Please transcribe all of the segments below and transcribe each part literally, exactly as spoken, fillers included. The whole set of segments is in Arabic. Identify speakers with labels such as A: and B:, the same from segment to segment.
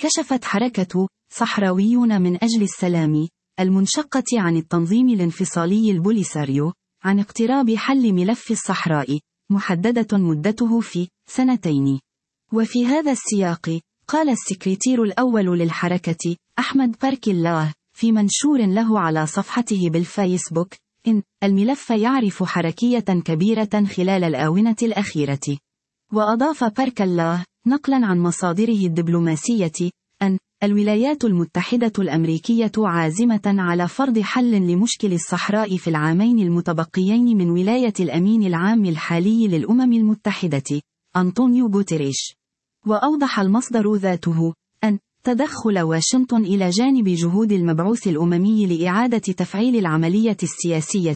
A: كشفت حركة صحراويون من أجل السلام المنشقة عن التنظيم الانفصالي البوليساريو عن اقتراب حل ملف الصحراء، محددة مدته في سنتين. وفي هذا السياق قال السكرتير الأول للحركة أحمد بارك الله في منشور له على صفحته بالفيسبوك إن الملف يعرف حركية كبيرة خلال الآونة الأخيرة. وأضاف بارك الله نقلا عن مصادره الدبلوماسية أن الولايات المتحدة الأمريكية عازمة على فرض حل لمشكل الصحراء في العامين المتبقيين من ولاية الأمين العام الحالي للأمم المتحدة أنطونيو غوتيريش. وأوضح المصدر ذاته أن تدخل واشنطن إلى جانب جهود المبعوث الأممي لإعادة تفعيل العملية السياسية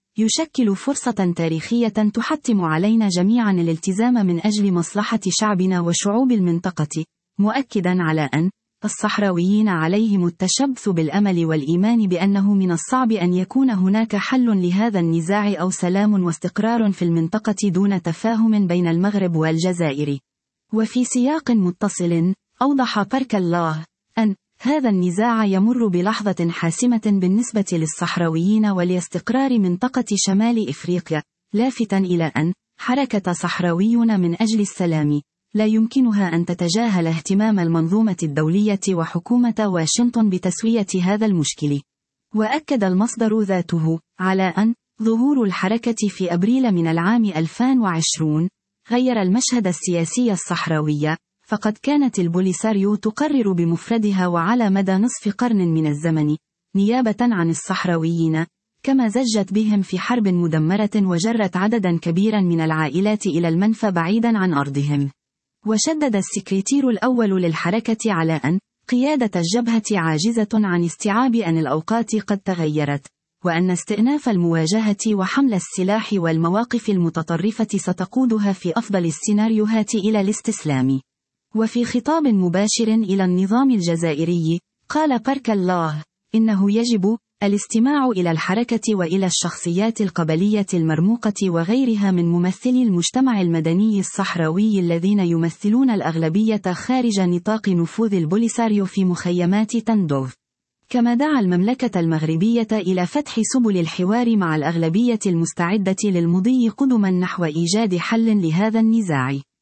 A: يشكل فرصة تاريخية تحتم علينا جميعا الالتزام من أجل مصلحة شعبنا وشعوب المنطقة، مؤكدا على أن الصحراويين عليهم التشبث بالأمل والإيمان بأنه من الصعب أن يكون هناك حل لهذا النزاع أو سلام واستقرار في المنطقة دون تفاهم بين المغرب والجزائر. وفي سياق متصل أوضح بارك الله أن هذا النزاع يمر بلحظة حاسمة بالنسبة للصحراويين ولاستقرار منطقة شمال إفريقيا، لافتا إلى أن حركة صحراويون من أجل السلام لا يمكنها أن تتجاهل اهتمام المنظومة الدولية وحكومة واشنطن بتسوية هذا المشكل. وأكد المصدر ذاته على أن ظهور الحركة في أبريل من العام ألفين وعشرين غير المشهد السياسي الصحراوي، فقد كانت البوليساريو تقرر بمفردها وعلى مدى نصف قرن من الزمن نيابة عن الصحراويين، كما زجت بهم في حرب مدمرة وجرت عددا كبيرا من العائلات إلى المنفى بعيدا عن أرضهم. وشدد السكرتير الأول للحركة على أن قيادة الجبهة عاجزة عن استيعاب أن الأوقات قد تغيرت، وأن استئناف المواجهة وحمل السلاح والمواقف المتطرفة ستقودها في أفضل السيناريوهات إلى الاستسلام. وفي خطاب مباشر إلى النظام الجزائري قال بارك الله إنه يجب الاستماع إلى الحركة وإلى الشخصيات القبلية المرموقة وغيرها من ممثلي المجتمع المدني الصحراوي الذين يمثلون الأغلبية خارج نطاق نفوذ البوليساريو في مخيمات تندوف. كما دعا المملكة المغربية إلى فتح سبل الحوار مع الأغلبية المستعدة للمضي قدما نحو إيجاد حل لهذا النزاع.